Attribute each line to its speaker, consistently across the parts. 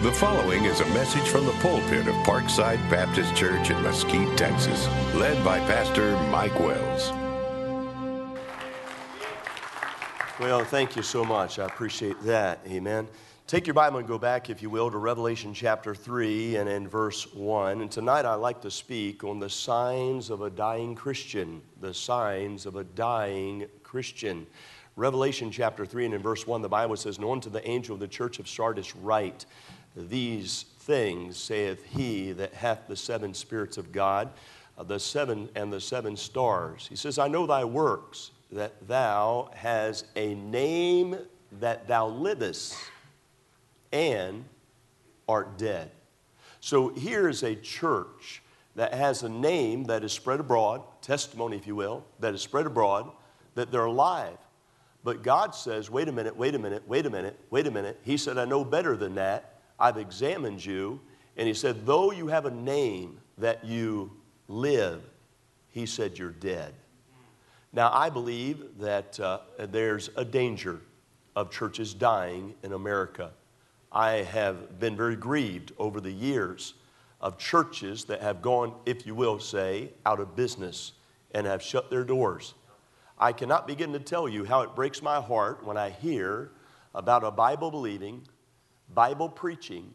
Speaker 1: The following is a message from the pulpit of Parkside Baptist Church in Mesquite, Texas, led by Pastor Mike Wells.
Speaker 2: Well, thank you so much. I appreciate that. Amen. Take your Bible and go back, if you will, to Revelation chapter 3 and in verse 1. And tonight I'd like to speak on the signs of a dying Christian. The signs of a dying Christian. Revelation chapter 3 and in verse 1, the Bible says, "And unto the angel of the church of Sardis write, These things saith he that hath the seven spirits of God, the seven stars. He says, I know thy works, that thou hast a name that thou livest, and art dead." So here is a church that has a name that is spread abroad, testimony if you will, that is spread abroad, that they're alive. But God says, wait a minute. He said, I know better than that. I've examined you. And he said, though you have a name that you live, he said, you're dead. Now, I believe that there's a danger of churches dying in America. I have been very grieved over the years of churches that have gone, if you will say, out of business and have shut their doors. I cannot begin to tell you how it breaks my heart when I hear about a Bible-believing, Bible-preaching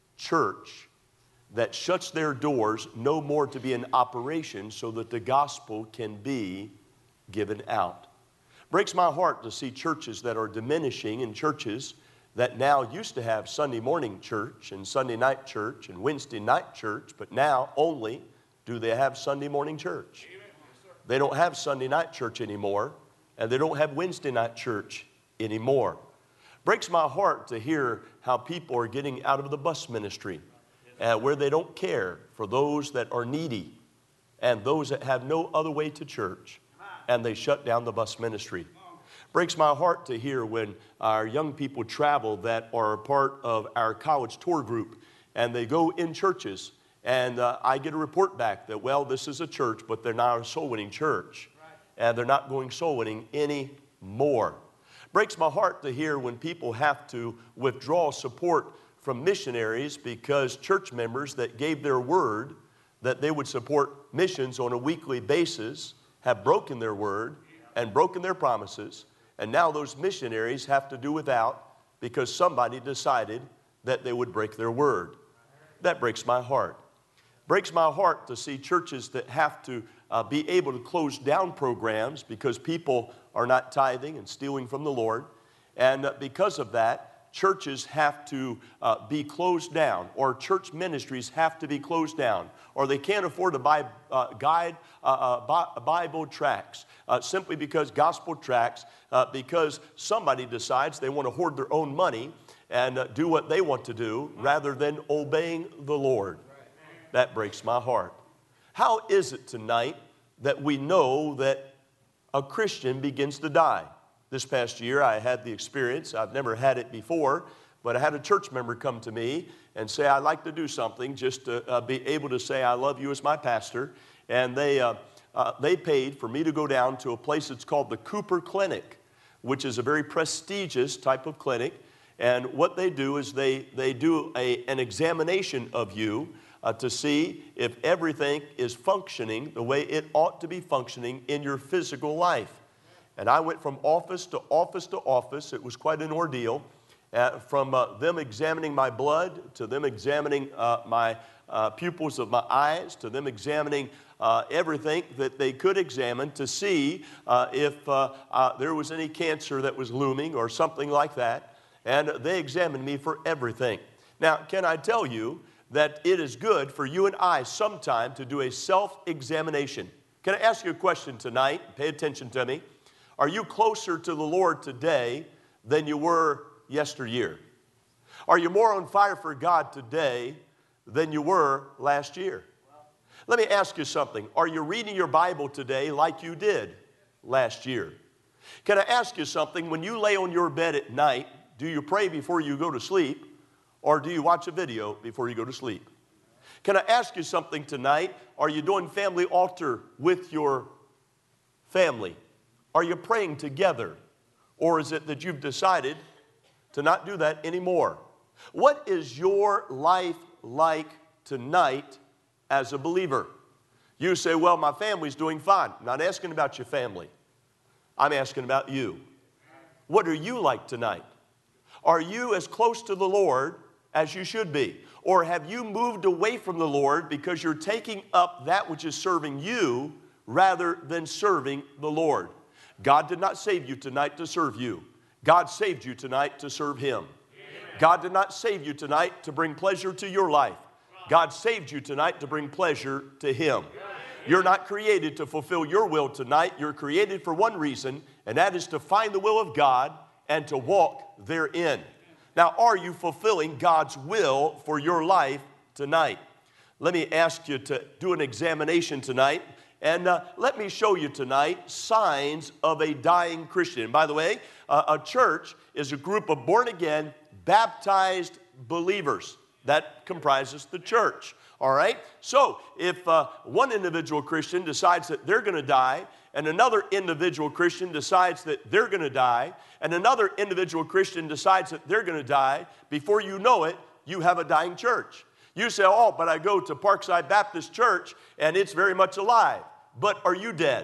Speaker 2: church that shuts their doors no more to be in operation so that the gospel can be given out. Breaks my heart to see churches that are diminishing and churches that now used to have Sunday morning church and Sunday night church and Wednesday night church, but now only do they have Sunday morning church. They don't have Sunday night church anymore, and they don't have Wednesday night church anymore. Breaks my heart to hear how people are getting out of the bus ministry, where they don't care for those that are needy and those that have no other way to church, and they shut down the bus ministry. Breaks my heart to hear when our young people travel that are a part of our college tour group, and they go in churches, and I get a report back that, well, this is a church, but they're not a soul-winning church, and they're not going soul-winning anymore. Breaks my heart to hear when people have to withdraw support from missionaries because church members that gave their word that they would support missions on a weekly basis have broken their word and broken their promises, and now those missionaries have to do without because somebody decided that they would break their word. That breaks my heart. Breaks my heart to see churches that have to be able to close down programs because people are not tithing and stealing from the Lord. And because of that, churches have to be closed down, or church ministries have to be closed down, or they can't afford to buy Bible tracts simply because gospel tracts, because somebody decides they want to hoard their own money and do what they want to do rather than obeying the Lord. That breaks my heart. How is it tonight that we know that a Christian begins to die? This past year I had the experience, I've never had it before, but I had a church member come to me and say, I'd like to do something just to be able to say I love you as my pastor. And they paid for me to go down to a place that's called the Cooper Clinic, which is a very prestigious type of clinic. And what they do is they do an examination of you to see if everything is functioning the way it ought to be functioning in your physical life. And I went from office to office to office. It was quite an ordeal. From them examining my blood, to them examining my pupils of my eyes, to them examining everything that they could examine to see if there was any cancer that was looming or something like that. And they examined me for everything. Now, can I tell you that it is good for you and I sometime to do a self-examination? Can I ask you a question tonight? Pay attention to me. Are you closer to the Lord today than you were yesteryear? Are you more on fire for God today than you were last year? Let me ask you something. Are you reading your Bible today like you did last year? Can I ask you something? When you lay on your bed at night, do you pray before you go to sleep, or do you watch a video before you go to sleep? Can I ask you something tonight? Are you doing family altar with your family? Are you praying together? Or is it that you've decided to not do that anymore? What is your life like tonight as a believer? You say, well, my family's doing fine. I'm not asking about your family. I'm asking about you. What are you like tonight? Are you as close to the Lord as you should be? Or have you moved away from the Lord because you're taking up that which is serving you rather than serving the Lord? God did not save you tonight to serve you. God saved you tonight to serve Him. God did not save you tonight to bring pleasure to your life. God saved you tonight to bring pleasure to Him. You're not created to fulfill your will tonight. You're created for one reason, and that is to find the will of God and to walk therein. Now, are you fulfilling God's will for your life tonight? Let me ask you to do an examination tonight, and let me show you tonight signs of a dying Christian. And by the way, a church is a group of born-again, baptized believers. That comprises the church. All right? So, if one individual Christian decides that they're going to die, and another individual Christian decides that they're going to die, and another individual Christian decides that they're going to die, before you know it, you have a dying church. You say, oh, but I go to Parkside Baptist Church, and it's very much alive. But are you dead?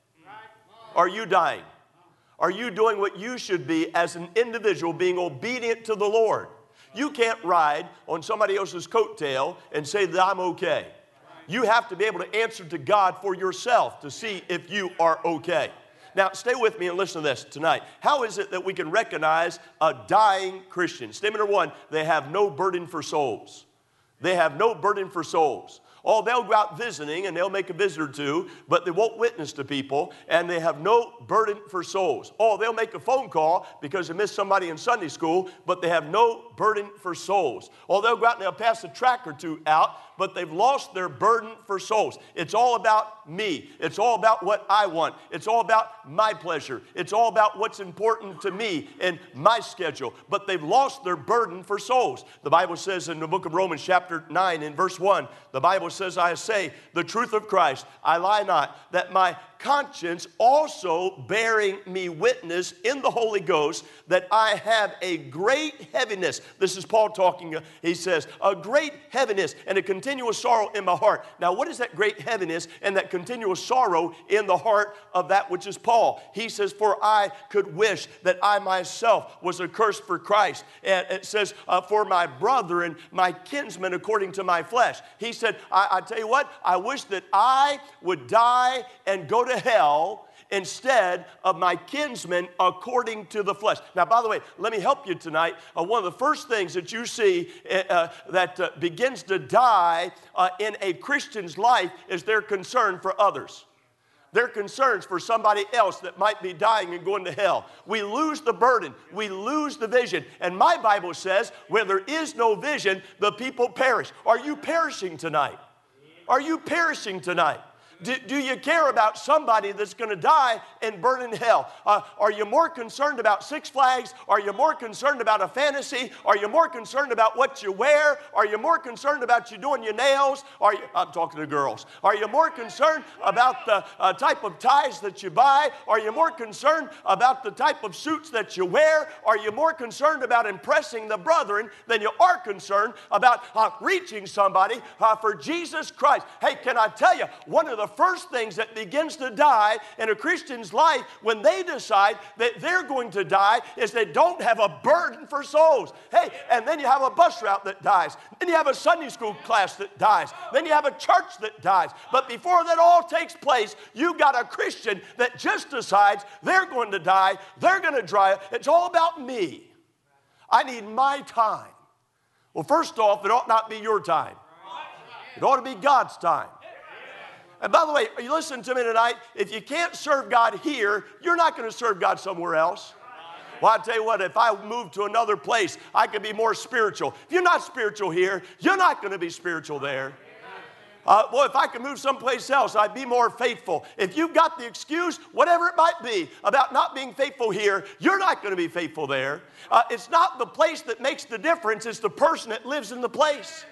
Speaker 2: Are you dying? Are you doing what you should be as an individual, being obedient to the Lord? You can't ride on somebody else's coattail and say that I'm okay. You have to be able to answer to God for yourself to see if you are okay. Now, stay with me and listen to this tonight. How is it that we can recognize a dying Christian? Statement number one, they have no burden for souls. They have no burden for souls. Oh, they'll go out visiting and they'll make a visit or two, but they won't witness to people, and they have no burden for souls. Oh, they'll make a phone call because they missed somebody in Sunday school, but they have no burden for souls. Oh, they'll go out and they'll pass a tract or two out, but they've lost their burden for souls. It's all about me. It's all about what I want. It's all about my pleasure. It's all about what's important to me and my schedule. But they've lost their burden for souls. The Bible says in the book of Romans chapter 9 in verse 1, the Bible says, I say the truth of Christ, I lie not, that my conscience also bearing me witness in the Holy Ghost that I have a great heaviness. This is Paul talking. He says, a great heaviness and a continuous sorrow in my heart. Now, what is that great heaviness and that continuous sorrow in the heart of that which is Paul? He says, for I could wish that I myself was accursed for Christ. And it says, for my brother and my kinsman according to my flesh. He said, I tell you what, I wish that I would die and go to hell instead of my kinsmen according to the flesh. Now, by the way, let me help you tonight. One of the first things that you see that begins to die in a Christian's life is their concern for others. Their concerns for somebody else that might be dying and going to hell. We lose the burden. We lose the vision. And my Bible says, where there is no vision, the people perish. Are you perishing tonight? Are you perishing tonight? Do you care about somebody that's going to die and burn in hell? Are you more concerned about Six Flags? Are you more concerned about a fantasy? Are you more concerned about what you wear? Are you more concerned about you doing your nails? I'm talking to girls. Are you more concerned about the type of ties that you buy? Are you more concerned about the type of suits that you wear? Are you more concerned about impressing the brethren than you are concerned about reaching somebody for Jesus Christ? Hey, can I tell you, one of the first things that begins to die in a Christian's life when they decide that they're going to die is they don't have a burden for souls. Hey, and then you have a bus route that dies. Then you have a Sunday school class that dies. Then you have a church that dies. But before that all takes place, you got a Christian that just decides they're going to die, they're going to die. It's all about me. I need my time. Well, first off, it ought not be your time. It ought to be God's time. And by the way, you listen to me tonight, if you can't serve God here, you're not going to serve God somewhere else. Well, I tell you what, if I move to another place, I could be more spiritual. If you're not spiritual here, you're not going to be spiritual there. Well, if I could move someplace else, I'd be more faithful. If you've got the excuse, whatever it might be, about not being faithful here, you're not going to be faithful there. It's not the place that makes the difference, it's the person that lives in the place.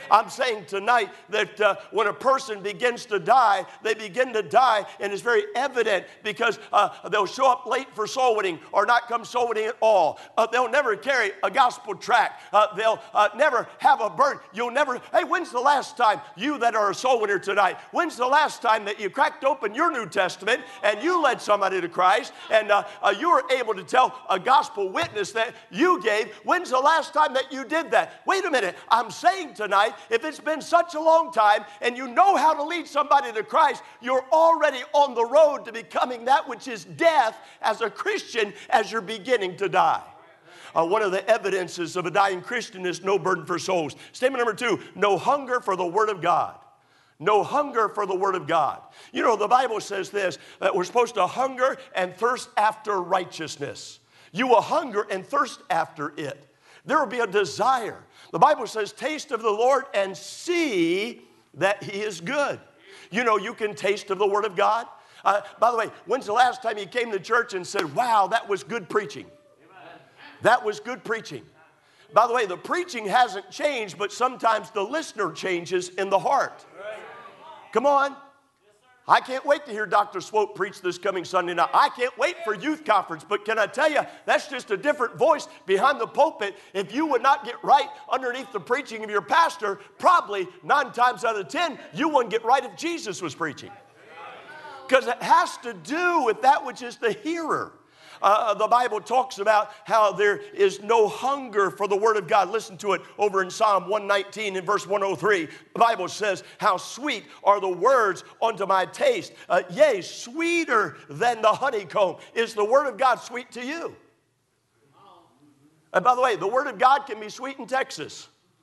Speaker 2: I'm saying tonight that when a person begins to die, they begin to die, and it's very evident because they'll show up late for soul winning or not come soul winning at all. They'll never carry a gospel tract. They'll never have a burden. You'll never, hey, when's the last time, you that are a soul winner tonight, when's the last time that you cracked open your New Testament and you led somebody to Christ and you were able to tell a gospel witness that you gave? When's the last time that you did that? Wait a minute. I'm saying tonight, if it's been such a long time and you know how to lead somebody to Christ, you're already on the road to becoming that which is death as a Christian as you're beginning to die. One of the evidences of a dying Christian is no burden for souls. Statement number 2, no hunger for the Word of God. No hunger for the Word of God. You know, the Bible says this, that we're supposed to hunger and thirst after righteousness. You will hunger and thirst after it. There will be a desire. The Bible says, taste of the Lord and see that He is good. You know, you can taste of the Word of God. By the way, when's the last time you came to church and said, wow, that was good preaching? That was good preaching. By the way, the preaching hasn't changed, but sometimes the listener changes in the heart. Come on. I can't wait to hear Dr. Swope preach this coming Sunday night. I can't wait for youth conference, but can I tell you, that's just a different voice behind the pulpit. If you would not get right underneath the preaching of your pastor, probably 9 times out of 10, you wouldn't get right if Jesus was preaching. Because it has to do with that which is the hearer. The Bible talks about how there is no hunger for the Word of God. Listen to it over in Psalm 119 and verse 103. The Bible says, how sweet are the words unto my taste. Yea, sweeter than the honeycomb. Is the Word of God sweet to you? And by the way, the Word of God can be sweet in Texas.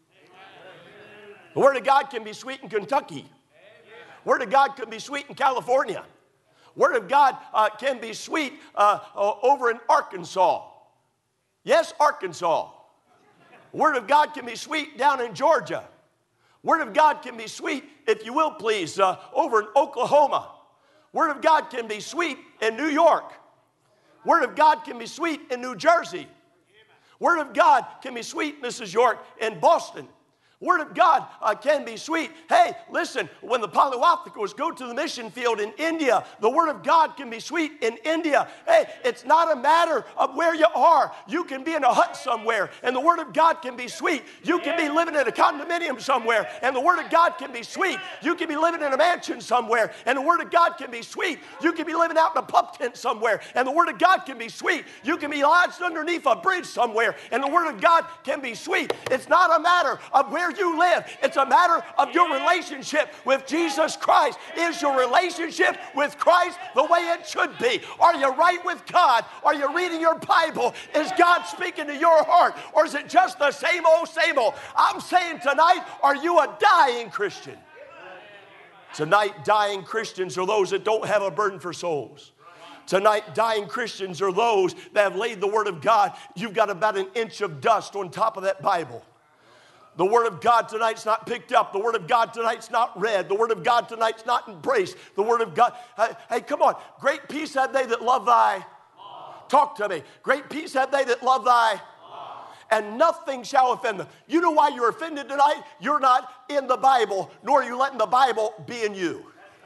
Speaker 2: The Word of God can be sweet in Kentucky. The Word of God can be sweet in California. Word of God can be sweet over in Arkansas. Yes, Arkansas. Word of God can be sweet down in Georgia. Word of God can be sweet, if you will please, over in Oklahoma. Word of God can be sweet in New York. Word of God can be sweet in New Jersey. Word of God can be sweet, Mrs. York, in Boston. Word of God can be sweet. Hey, listen, when the Polywathicos go to the mission field in India, the Word of God can be sweet in India. Hey, it's not a matter of where you are. You can be in a hut somewhere, and the Word of God can be sweet. You can be living in a condominium somewhere, and the Word of God can be sweet. You can be living in a mansion somewhere, and the Word of God can be sweet. You can be living out in a pup tent somewhere, and the Word of God can be sweet. You can be lodged underneath a bridge somewhere, and the Word of God can be sweet. It's not a matter of where you live. It's a matter of your relationship with Jesus Christ. Is your relationship with Christ the way it should be? Are you right with God? Are you reading your Bible? Is God speaking to your heart? Or is it just the same old, same old? I'm saying tonight, are you a dying Christian? Tonight, dying Christians are those that don't have a burden for souls. Tonight, dying Christians are those that have laid the Word of God. You've got about an inch of dust on top of that Bible. The Word of God tonight's not picked up. The Word of God tonight's not read. The Word of God tonight's not embraced. The Word of God, hey, come on. Great peace have they that love thy. Talk to me. Great peace have they that love thy. And nothing shall offend them. You know why you're offended tonight? You're not in the Bible, nor are you letting the Bible be in you.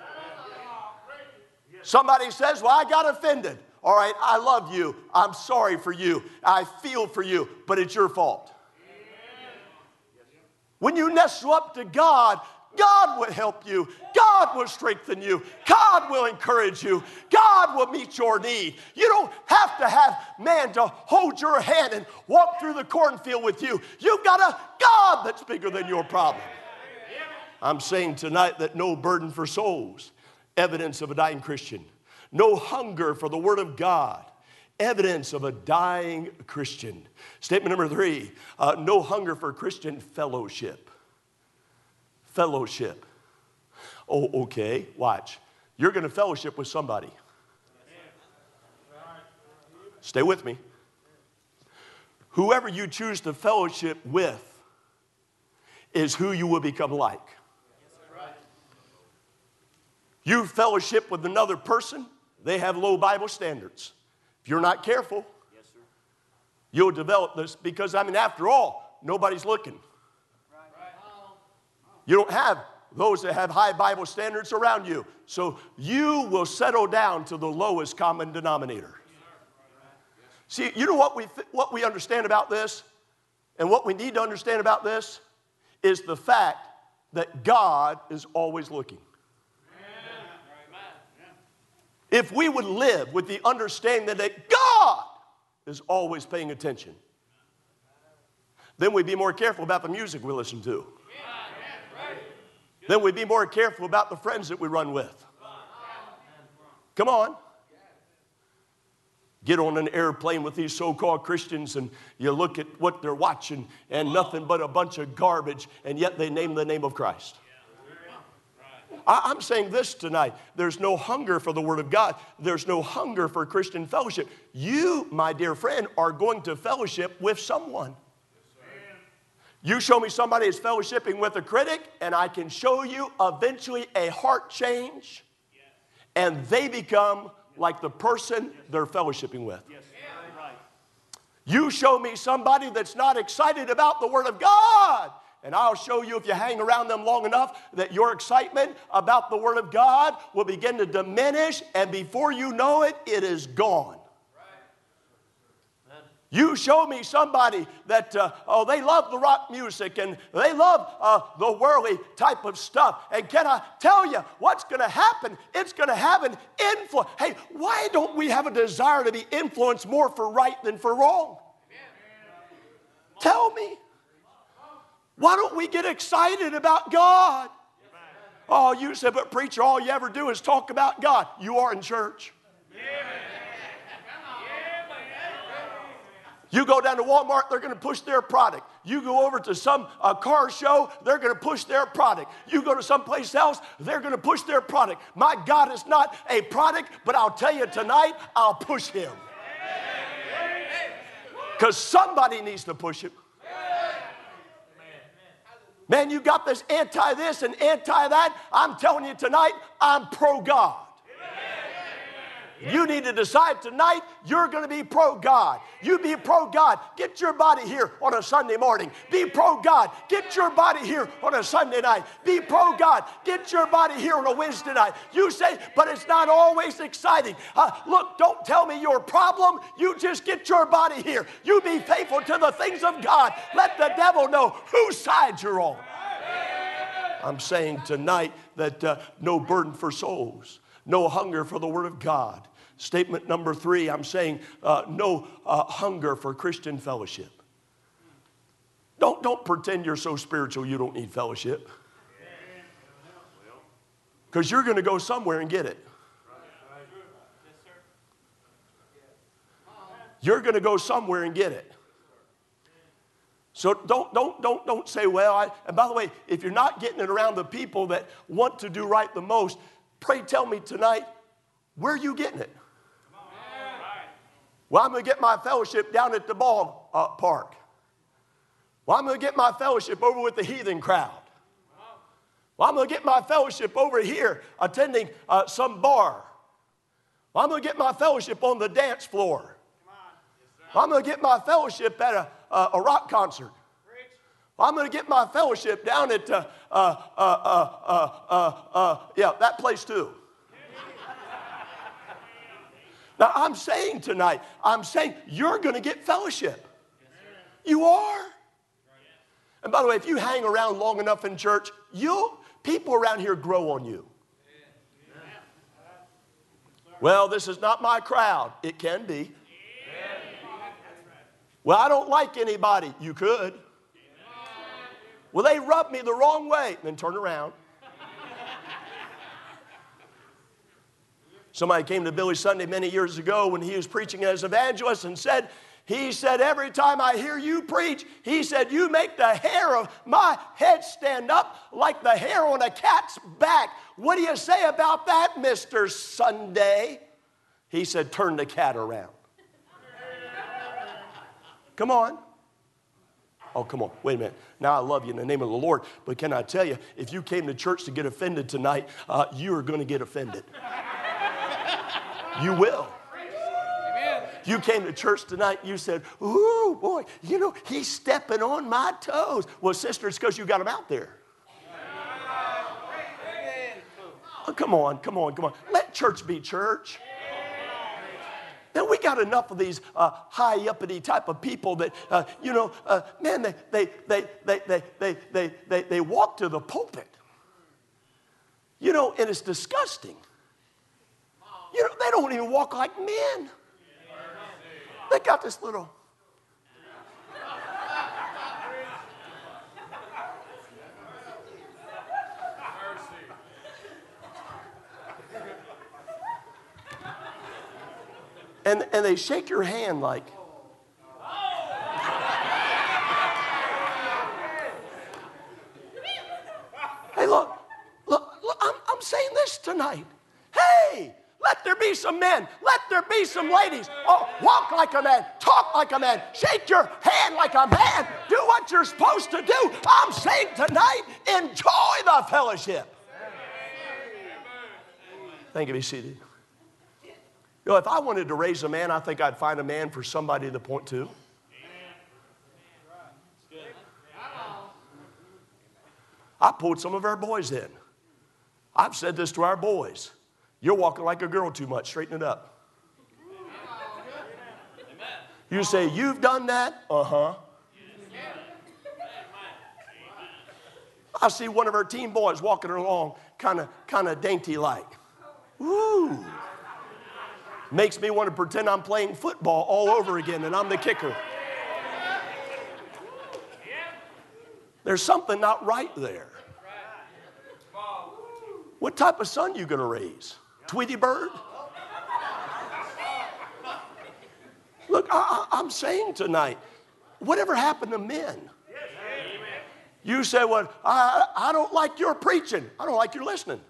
Speaker 2: Somebody says, well, I got offended. All right, I love you. I'm sorry for you. I feel for you, but it's your fault. When you nestle up to God, God will help you. God will strengthen you. God will encourage you. God will meet your need. You don't have to have man to hold your hand and walk through the cornfield with you. You've got a God that's bigger than your problem. I'm saying tonight that no burden for souls, evidence of a dying Christian. No hunger for the Word of God, evidence of a dying Christian. Statement number 3, no hunger for Christian fellowship. Fellowship. Oh, okay, watch. You're going to fellowship with somebody. Stay with me. Whoever you choose to fellowship with is who you will become like. You fellowship with another person, they have low Bible standards. If you're not careful, you'll develop this because, after all, nobody's looking. You don't have those that have high Bible standards around you. So you will settle down to the lowest common denominator. See, you know what we understand about this, and what we need to understand about this is the fact that God is always looking. If we would live with the understanding that God is always paying attention, then we'd be more careful about the music we listen to. Then we'd be more careful about the friends that we run with. Come on. Get on an airplane with these so-called Christians and you look at what they're watching and nothing but a bunch of garbage, and yet they name the name of Christ. I'm saying this tonight. There's no hunger for the Word of God. There's no hunger for Christian fellowship. You, my dear friend, are going to fellowship with someone. You show me somebody is fellowshipping with a critic, and I can show you eventually a heart change, and they become like the person they're fellowshipping with. You show me somebody that's not excited about the Word of God, and I'll show you, if you hang around them long enough, that your excitement about the Word of God will begin to diminish, and before you know it, it is gone. You show me somebody that, they love the rock music and they love the worldly type of stuff. And can I tell you what's going to happen? It's going to have an influence. Hey, why don't we have a desire to be influenced more for right than for wrong? Tell me. Why don't we get excited about God? Oh, you said, but preacher, all you ever do is talk about God. You are in church. You go down to Walmart, they're going to push their product. You go over to some car show, they're going to push their product. You go to someplace else, they're going to push their product. My God is not a product, but I'll tell you tonight, I'll push him. Because somebody needs to push him. Man, you got this anti-this and anti-that. I'm telling you tonight, I'm pro-God. You need to decide tonight you're going to be pro-God. You be pro-God. Get your body here on a Sunday morning. Be pro-God. Get your body here on a Sunday night. Be pro-God. Get your body here on a Wednesday night. You say, but it's not always exciting. Look, don't tell me your problem. You just get your body here. You be faithful to the things of God. Let the devil know whose side you're on. I'm saying tonight that no burden for souls. No hunger for the Word of God. Statement number 3, I'm saying no hunger for Christian fellowship. Don't pretend you're so spiritual you don't need fellowship. Because you're going to go somewhere and get it. You're going to go somewhere and get it. So don't say, well, and by the way, if you're not getting it around the people that want to do right the most, pray tell me tonight, where are you getting it? Well, I'm going to get my fellowship down at the ball park. Well, I'm going to get my fellowship over with the heathen crowd. Well, I'm going to get my fellowship over here attending some bar. Well, I'm going to get my fellowship on the dance floor. Well, I'm going to get my fellowship at a rock concert. Well, I'm going to get my fellowship down at, that place too. Now, I'm saying tonight, you're going to get fellowship. You are. And by the way, if you hang around long enough in church, people around here grow on you. Well, this is not my crowd. It can be. Well, I don't like anybody. You could. Well, they rub me the wrong way. Then turn around. Somebody came to Billy Sunday many years ago when he was preaching as evangelist and he said, every time I hear you preach, he said, you make the hair of my head stand up like the hair on a cat's back. What do you say about that, Mr. Sunday? He said, turn the cat around. Come on. Oh, come on. Wait a minute. Now, I love you in the name of the Lord, but can I tell you, if you came to church to get offended tonight, you are going to get offended. You will. You came to church tonight, you said, ooh, boy, he's stepping on my toes. Well, sister, it's because you got him out there. Oh, come on, come on, come on. Let church be church. Now, we got enough of these high-uppity type of people that, man, they walk to the pulpit. And it's disgusting. They don't even walk like men. They got this little... And they shake your hand like, hey, look, I'm saying this tonight. Hey, let there be some men. Let there be some ladies. Oh, walk like a man. Talk like a man. Shake your hand like a man. Do what you're supposed to do. I'm saying tonight, enjoy the fellowship. Thank you. Be seated. If I wanted to raise a man, I think I'd find a man for somebody to point to. I pulled some of our boys in. I've said this to our boys. You're walking like a girl too much. Straighten it up. You say, you've done that? Uh-huh. I see one of our teen boys walking along kind of dainty-like. Woo! Makes me want to pretend I'm playing football all over again and I'm the kicker. There's something not right there. What type of son you going to raise? Tweety Bird? Look, I'm saying tonight, whatever happened to men? You say, well, I don't like your preaching. I don't like your listening.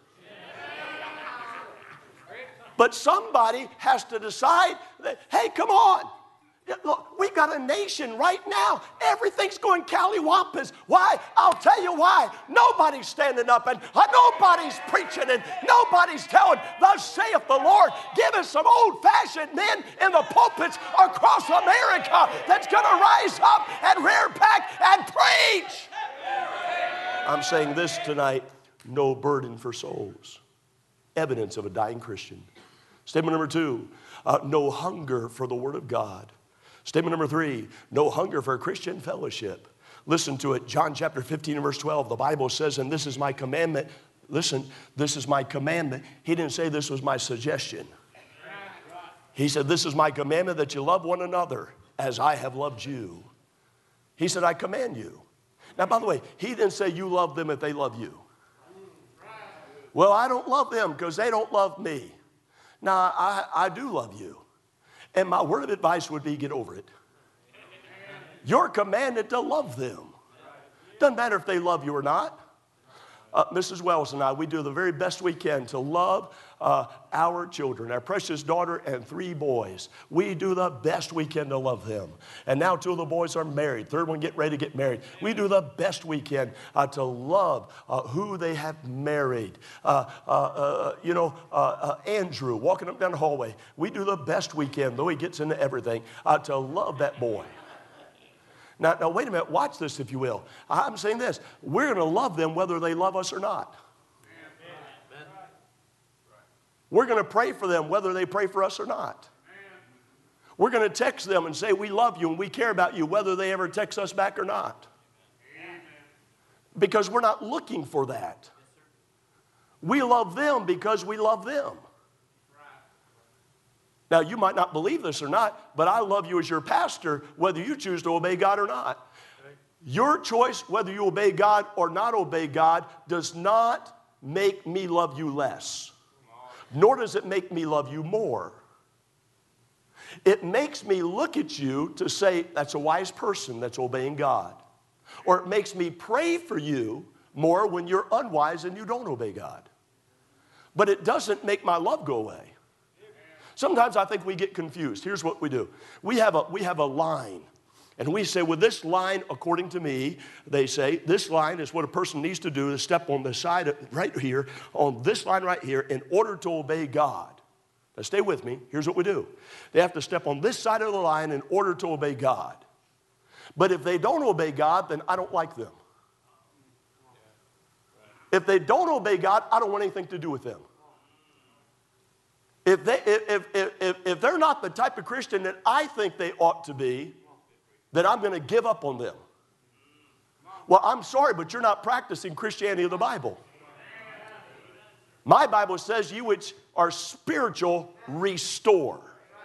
Speaker 2: But somebody has to decide that, hey, come on. Look, we've got a nation right now. Everything's going cattywampus. Why? I'll tell you why. Nobody's standing up and nobody's preaching and nobody's telling, thus saith the Lord. Give us some old-fashioned men in the pulpits across America that's going to rise up and rear back and preach. I'm saying this tonight, no burden for souls. Evidence of a dying Christian. Statement number 2, no hunger for the Word of God. Statement number 3, no hunger for Christian fellowship. Listen to it. John chapter 15 and verse 12. The Bible says, and this is my commandment. Listen, this is my commandment. He didn't say this was my suggestion. He said, this is my commandment that you love one another as I have loved you. He said, I command you. Now, by the way, he didn't say you love them if they love you. Well, I don't love them because they don't love me. Now, I do love you. And my word of advice would be get over it. You're commanded to love them. Doesn't matter if they love you or not. Mrs. Wells and I, we do the very best we can to love our children, our precious daughter and 3 boys. We do the best we can to love them. And now 2 of the boys are married. 3rd one getting ready to get married. We do the best we can to love who they have married. Andrew walking up down the hallway. We do the best we can, though he gets into everything, to love that boy. Now, wait a minute. Watch this, if you will. I'm saying this. We're going to love them whether they love us or not. We're going to pray for them whether they pray for us or not. We're going to text them and say we love you and we care about you whether they ever text us back or not. Because we're not looking for that. We love them because we love them. Now, you might not believe this or not, but I love you as your pastor, whether you choose to obey God or not. Your choice, whether you obey God or not obey God, does not make me love you less, nor does it make me love you more. It makes me look at you to say, that's a wise person that's obeying God. Or it makes me pray for you more when you're unwise and you don't obey God. But it doesn't make my love go away. Sometimes I think we get confused. Here's what we do. We have a line. And we say, well, this line, according to me, they say, this line is what a person needs to do to step on the side right here, on this line right here, in order to obey God. Now, stay with me. Here's what we do. They have to step on this side of the line in order to obey God. But if they don't obey God, then I don't like them. If they don't obey God, I don't want anything to do with them. If they're not the type of Christian that I think they ought to be, then I'm going to give up on them. Well, I'm sorry, but you're not practicing Christianity of the Bible. My Bible says, you which are spiritual, restore.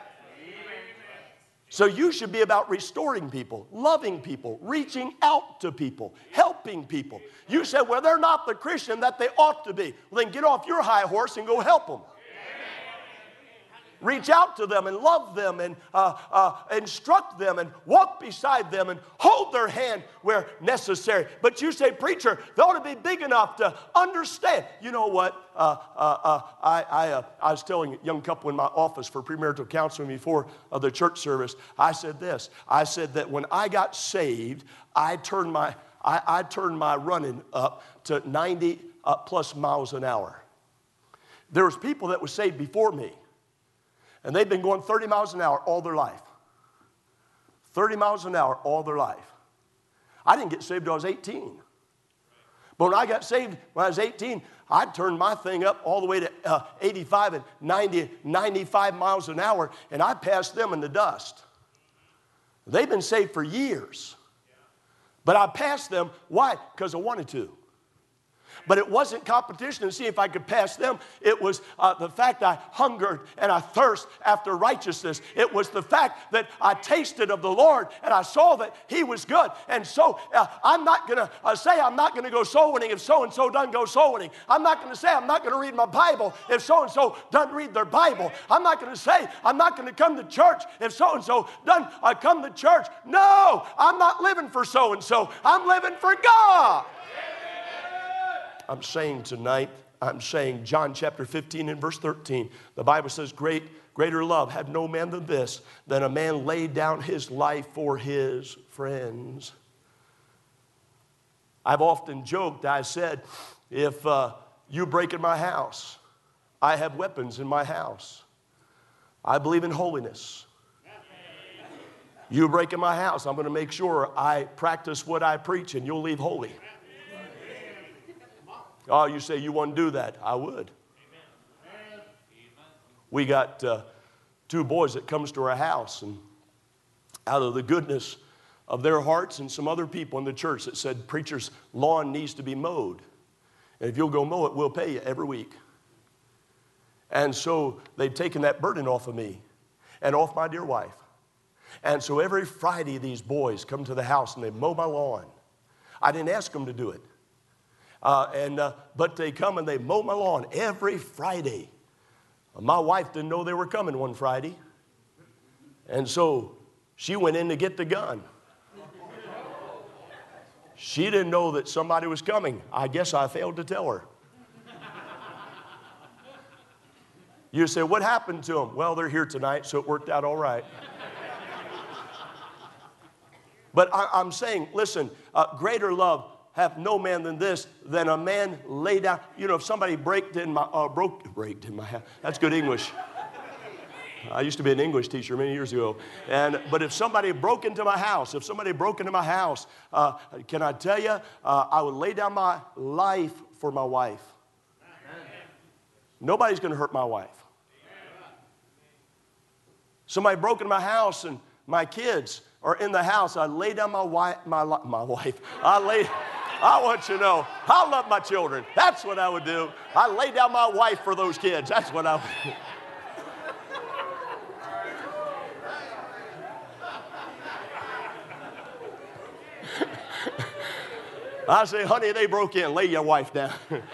Speaker 2: So you should be about restoring people, loving people, reaching out to people, helping people. You said, well, they're not the Christian that they ought to be. Well, then get off your high horse and go help them. Reach out to them and love them and instruct them and walk beside them and hold their hand where necessary. But you say, preacher, they ought to be big enough to understand. You know what? I was telling a young couple in my office for premarital counseling before the church service. I said this. I said that when I got saved, I turned my running up to 90 plus miles an hour. There was people that were saved before me. And they've been going 30 miles an hour all their life. 30 miles an hour all their life. I didn't get saved until I was 18. But when I got saved when I was 18, I turned my thing up all the way to 85 and 90, 95 miles an hour, and I passed them in the dust. They've been saved for years. But I passed them. Why? Because I wanted to. But it wasn't competition to see if I could pass them. It was the fact I hungered and I thirst after righteousness. It was the fact that I tasted of the Lord and I saw that He was good. And so I'm not going to say I'm not going to go soul winning if so-and-so doesn't go soul winning. I'm not going to say I'm not going to read my Bible if so-and-so doesn't read their Bible. I'm not going to say I'm not going to come to church if so-and-so doesn't come to church. No, I'm not living for so-and-so. I'm living for God. I'm saying tonight, John chapter 15 and verse 13, the Bible says, greater love had no man than this, than a man laid down his life for his friends. I've often joked, I said, if you break in my house, I have weapons in my house. I believe in holiness. You break in my house, I'm going to make sure I practice what I preach and you'll leave holy. Oh, you say you wouldn't do that. I would. Amen. We got two boys that comes to our house, and out of the goodness of their hearts and some other people in the church that said, preacher's lawn needs to be mowed. And if you'll go mow it, we'll pay you every week. And so they've taken that burden off of me and off my dear wife. And so every Friday, these boys come to the house and they mow my lawn. I didn't ask them to do it. But they come and they mow my lawn every Friday. My wife didn't know they were coming one Friday. And so she went in to get the gun. She didn't know that somebody was coming. I guess I failed to tell her. You say, what happened to them? Well, they're here tonight, so it worked out all right. But I'm saying, listen, greater love have no man than this, than a man lay down. You know, if somebody braked in my house, that's good English. I used to be an English teacher many years ago. But if somebody broke into my house, can I tell you, I would lay down my life for my wife. Nobody's going to hurt my wife. Somebody broke into my house and my kids are in the house. I lay down my wife. I want you to know, I love my children. That's what I would do. I lay down my wife for those kids. That's what I would do. I say, honey, they broke in. Lay your wife down.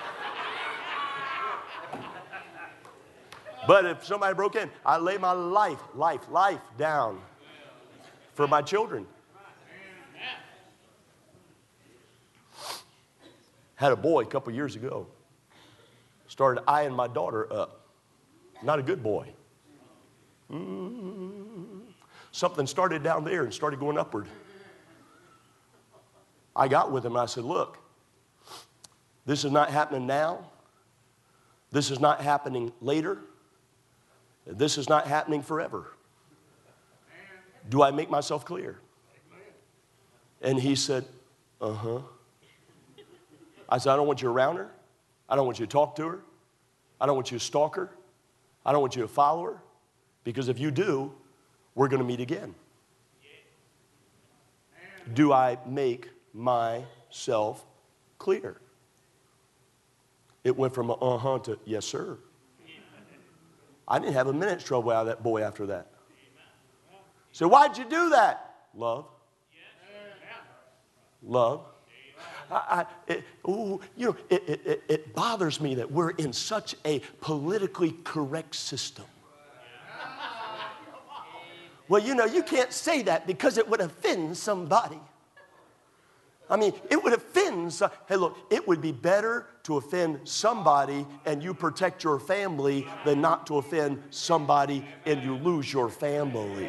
Speaker 2: But if somebody broke in, I lay my life down for my children. Had a boy a couple years ago. Started eyeing my daughter up. Not a good boy. Something started down there and started going upward. I got with him and I said, look, this is not happening now. This is not happening later. This is not happening forever. Do I make myself clear? And he said, uh-huh. I said, I don't want you around her. I don't want you to talk to her. I don't want you to stalk her. I don't want you to follow her. Because if you do, we're going to meet again. Do I make myself clear? It went from uh-huh to yes, sir. I didn't have a minute's trouble out of that boy after that. So why'd you do that? Love. Love. It bothers me that we're in such a politically correct system. Well, you can't say that because it would offend somebody. I mean, it would offend. Hey, look, it would be better to offend somebody and you protect your family than not to offend somebody and you lose your family.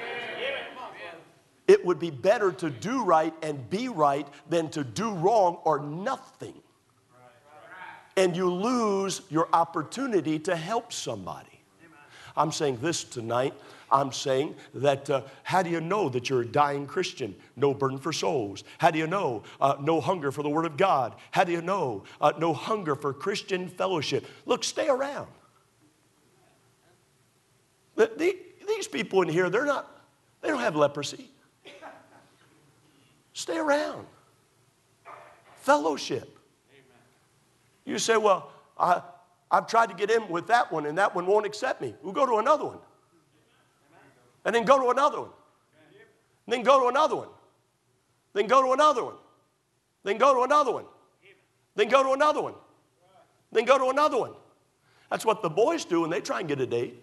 Speaker 2: It would be better to do right and be right than to do wrong or nothing. And you lose your opportunity to help somebody. I'm saying this tonight. I'm saying that how do you know that you're a dying Christian? No burden for souls. How do you know? No hunger for the Word of God. How do you know? No hunger for Christian fellowship. Look, stay around. These people in here, they don't have leprosy. Stay around. Fellowship. You say, well, I've tried to get in with that one and that one won't accept me. We'll go to another one. And then go to another one. And then go to another one. Then go to another one. Then go to another one. Then go to another one. Then go to another one. That's what the boys do when they try and get a date.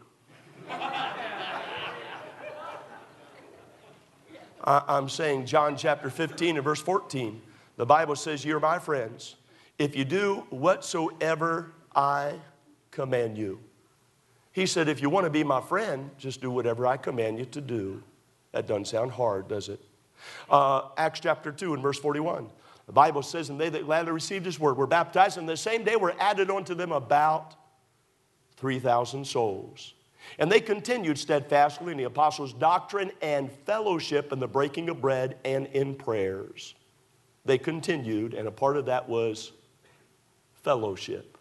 Speaker 2: I'm saying John chapter 15 and verse 14. The Bible says, you're my friends if you do whatsoever I command you. He said, if you want to be my friend, just do whatever I command you to do. That doesn't sound hard, does it? Acts chapter 2 and verse 41. The Bible says, and they that gladly received his word were baptized, and the same day were added unto them about 3,000 souls. And they continued steadfastly in the apostles' doctrine and fellowship and the breaking of bread and in prayers. They continued, and a part of that was fellowship.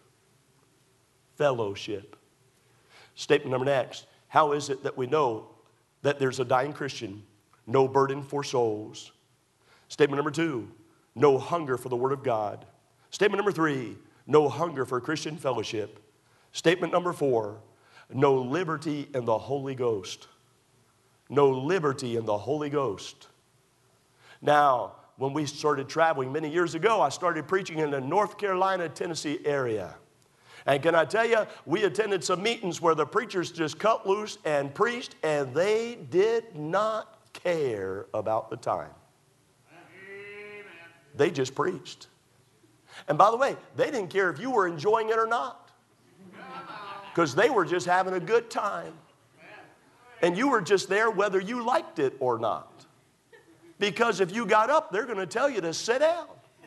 Speaker 2: Fellowship. Statement number next. How is it that we know that there's a dying Christian? No burden for souls. Statement number 2. No hunger for the Word of God. Statement number 3. No hunger for Christian fellowship. Statement number 4. No liberty in the Holy Ghost. No liberty in the Holy Ghost. Now, when we started traveling many years ago, I started preaching in the North Carolina, Tennessee area. And can I tell you, we attended some meetings where the preachers just cut loose and preached, and they did not care about the time. Amen. They just preached. And by the way, they didn't care if you were enjoying it or not, because they were just having a good time. And you were just there whether you liked it or not. Because if you got up, they're going to tell you to sit down.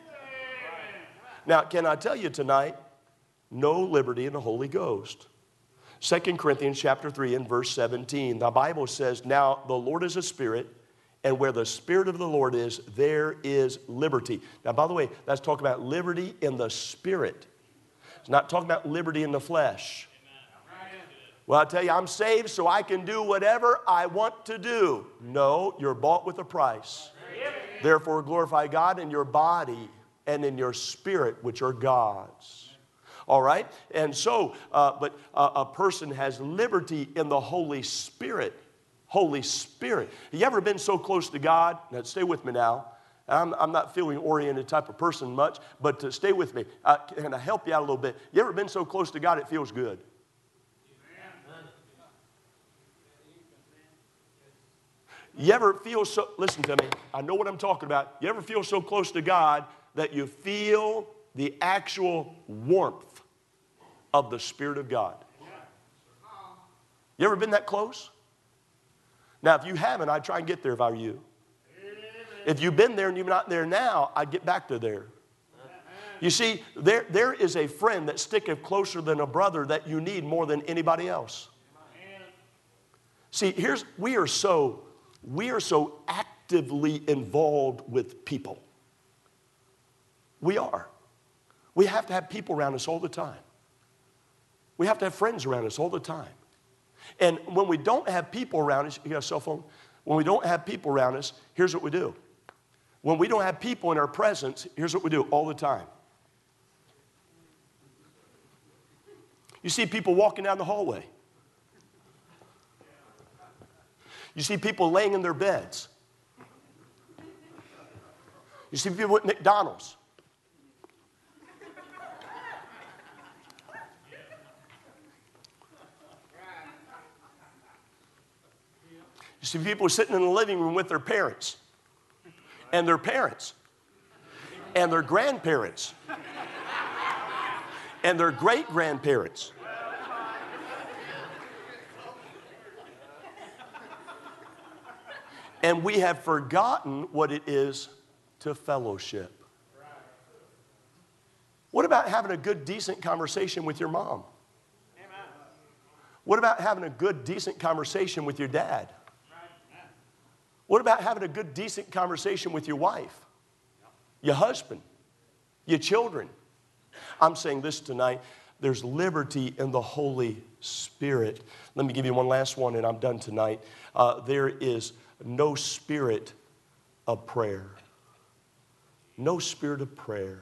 Speaker 2: Now, can I tell you tonight, no liberty in the Holy Ghost. 2 Corinthians chapter 3 and verse 17. The Bible says, now the Lord is a spirit, and where the Spirit of the Lord is, there is liberty. Now, by the way, that's talking about liberty in the Spirit. It's not talking about liberty in the flesh. Well, I tell you, I'm saved so I can do whatever I want to do. No, you're bought with a price. Therefore, glorify God in your body and in your spirit, which are God's. All right? And so, but a person has liberty in the Holy Spirit. Holy Spirit. Have you ever been so close to God? Now, stay with me now. I'm not feeling oriented type of person much, but stay with me. Can I help you out a little bit? You ever been so close to God it feels good? You ever feel so, listen to me, I know what I'm talking about. You ever feel so close to God that you feel the actual warmth of the Spirit of God? You ever been that close? Now, if you haven't, I'd try and get there if I were you. If you've been there and you're not there now, I'd get back to there. You see, there is a friend that sticketh closer than a brother that you need more than anybody else. See, we are so actively involved with people. We are. We have to have people around us all the time. We have to have friends around us all the time. And when we don't have people around us, you got a cell phone? When we don't have people around us, here's what we do. When we don't have people in our presence, here's what we do all the time. You see people walking down the hallway. You see people laying in their beds. You see people at McDonald's. You see people sitting in the living room with their parents and their parents and their grandparents and their great-grandparents. And we have forgotten what it is to fellowship. What about having a good, decent conversation with your mom? What about having a good, decent conversation with your dad? What about having a good, decent conversation with your wife, your husband, your children? I'm saying this tonight. There's liberty in the Holy Spirit. Let me give you one last one, and I'm done tonight. There is no spirit of prayer. No spirit of prayer.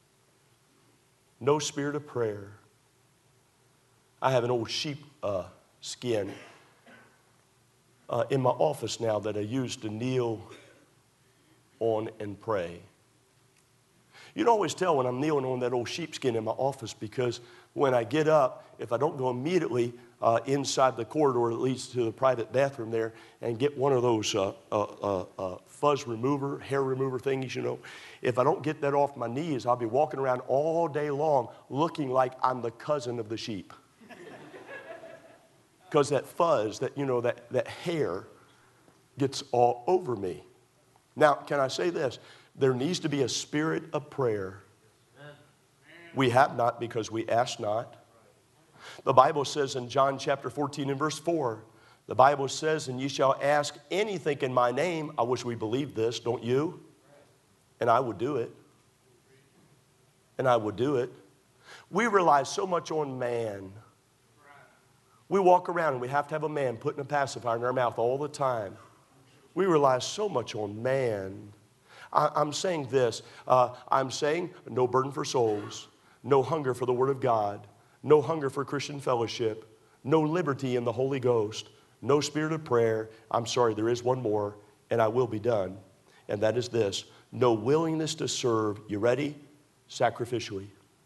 Speaker 2: No spirit of prayer. I have an old sheep skin in my office now that I use to kneel on and pray. You can always tell when I'm kneeling on that old sheepskin in my office, because when I get up, if I don't go immediately inside the corridor that leads to the private bathroom there and get one of those fuzz remover, hair remover things, you know, if I don't get that off my knees, I'll be walking around all day long looking like I'm the cousin of the sheep. Because that fuzz, that, you know, that hair gets all over me. Now, can I say this? There needs to be a spirit of prayer. We have not because we ask not. The Bible says in John chapter 14 and verse 4, the Bible says, and ye shall ask anything in my name. I wish we believed this, don't you? And I would do it. And I would do it. We rely so much on man. We walk around and we have to have a man putting a pacifier in our mouth all the time. We rely so much on man. I'm saying this. I'm saying no burden for souls, no hunger for the Word of God, no hunger for Christian fellowship, no liberty in the Holy Ghost, no spirit of prayer. I'm sorry, there is one more, and I will be done. And that is this. No willingness to serve, you ready? Sacrificially.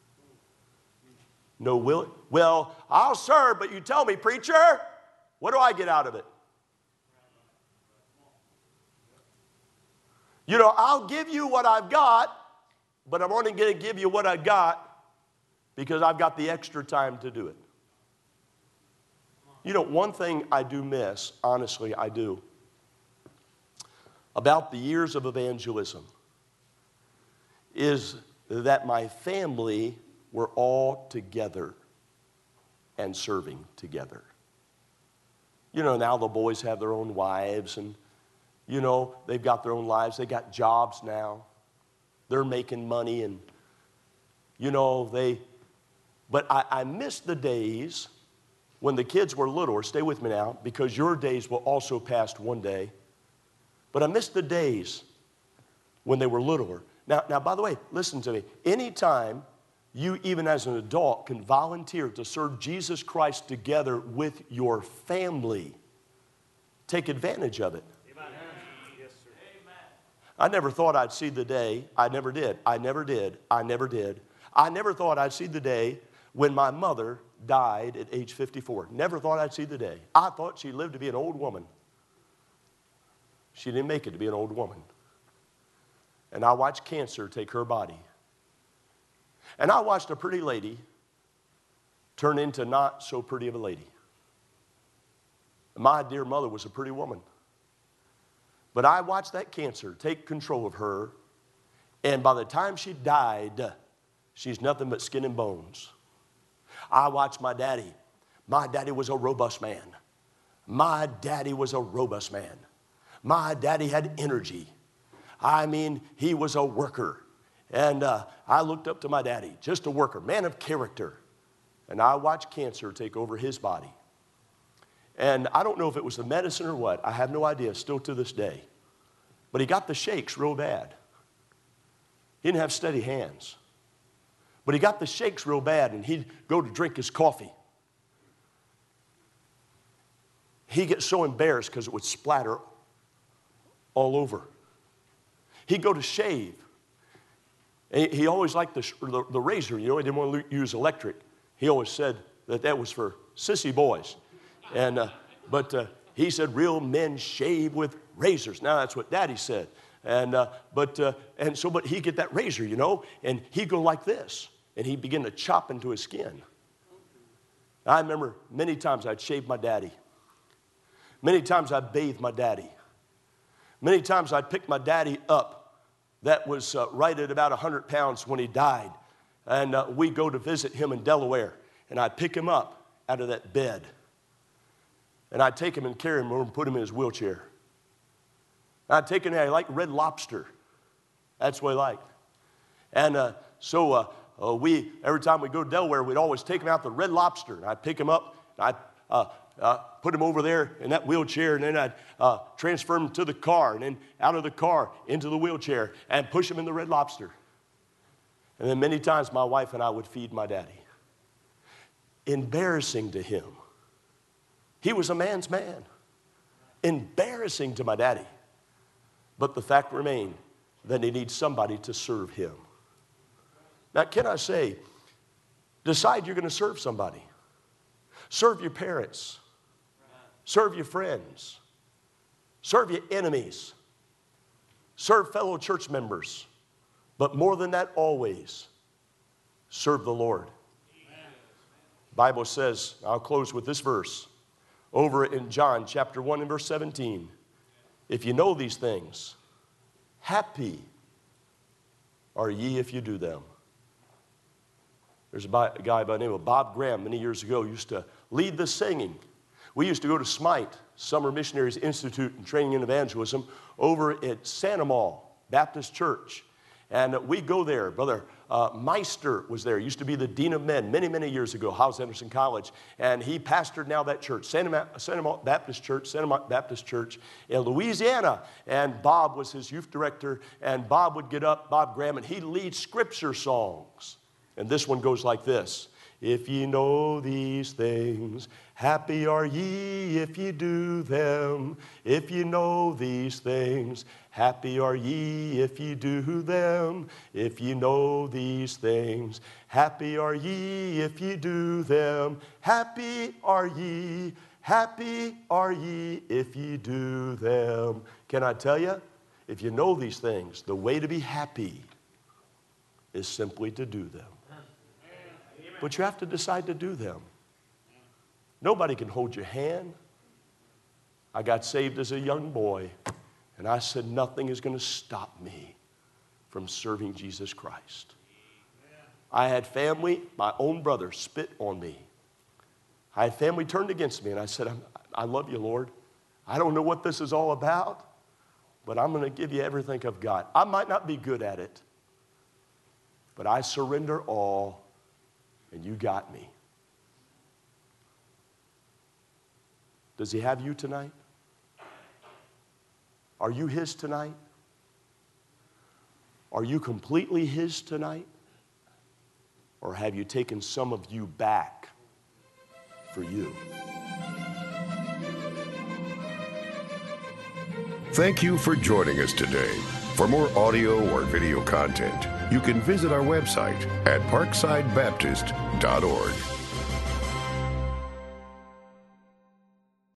Speaker 2: No will. Well, I'll serve, but you tell me, preacher, what do I get out of it? You know, I'll give you what I've got, but I'm only going to give you what I got because I've got the extra time to do it. You know, one thing I do miss, honestly, I do, about the years of evangelism is that my family were all together and serving together. You know, now the boys have their own wives and, you know, they've got their own lives. They got jobs now. They're making money and, you know, but I miss the days when the kids were little. Stay with me now, because your days will also pass one day. But I miss the days when they were littler. Now, by the way, listen to me. Anytime you, even as an adult, can volunteer to serve Jesus Christ together with your family, take advantage of it.
Speaker 3: Amen. Yes, sir. Amen.
Speaker 2: I never thought I'd see the day. I never did. I never thought I'd see the day when my mother died at age 54. Never thought I'd see the day. I thought she lived to be an old woman. She didn't make it to be an old woman. And I watched cancer take her body. And I watched a pretty lady turn into not so pretty of a lady. My dear mother was a pretty woman. But I watched that cancer take control of her, and by the time she died, she's nothing but skin and bones. I watched my daddy. My daddy was a robust man. My daddy was a robust man. My daddy had energy. I mean, he was a worker. And I looked up to my daddy, just a worker, man of character. And I watched cancer take over his body. And I don't know if it was the medicine or what. I have no idea, still to this day. But he got the shakes real bad. He didn't have steady hands. But he got the shakes real bad, and he'd go to drink his coffee. He gets so embarrassed because it would splatter all over. He'd go to shave. And he always liked the razor. You know, he didn't want to use electric. He always said that was for sissy boys. And but he said real men shave with razors. Now that's what Daddy said. And but he'd get that razor, you know, and he'd go like this, and he'd begin to chop into his skin. I remember many times I'd shave my daddy. Many times I'd bathe my daddy. Many times I'd pick my daddy up. That was right at about 100 pounds when he died. And we'd go to visit him in Delaware. And I'd pick him up out of that bed. And I'd take him and carry him and put him in his wheelchair. I'd take him there. He liked Red Lobster. That's what he liked. And every time we go to Delaware, we'd always take him out to Red Lobster. And I'd pick him up. And I'd put him over there in that wheelchair, and then I'd transfer him to the car, and then out of the car into the wheelchair, and push him in the Red Lobster. And then many times my wife and I would feed my daddy. Embarrassing to him. He was a man's man. Embarrassing to my daddy. But the fact remained that he needs somebody to serve him. Now, can I say, decide you're going to serve somebody. Serve your parents. Serve your friends. Serve your enemies. Serve fellow church members. But more than that, always serve the Lord. The Bible says, I'll close with this verse, over in John chapter 1 and verse 17. If you know these things, happy are ye if you do them. There's a guy by the name of Bob Graham many years ago used to lead the singing. We used to go to Smite, Summer Missionaries Institute and Training in Evangelism, over at Santa Mall Baptist Church. And we go there. Brother Meister was there. Used to be the Dean of Men many, many years ago, House Anderson College. And he pastored now that church, Santa Mall Baptist Church in Louisiana. And Bob was his youth director. And Bob would get up, Bob Graham, and he'd lead scripture songs. And this one goes like this. If ye know these things, happy are ye if ye do them. If ye know these things, happy are ye if ye do them. If ye know these things, happy are ye if ye do them. Happy are ye if ye do them. Can I tell you, if you know these things, the way to be happy is simply to do them. But you have to decide to do them. Nobody can hold your hand. I got saved as a young boy, and I said nothing is going to stop me from serving Jesus Christ. I had family, my own brother, spit on me. I had family turned against me, and I said, I love you, Lord. I don't know what this is all about, but I'm going to give you everything I've got. I might not be good at it, but I surrender all. And you got me. Does he have you tonight? Are you his tonight? Are you completely his tonight? Or have you taken some of you back for you?
Speaker 1: Thank you for joining us today. For more audio or video content, you can visit our website at parksidebaptist.org.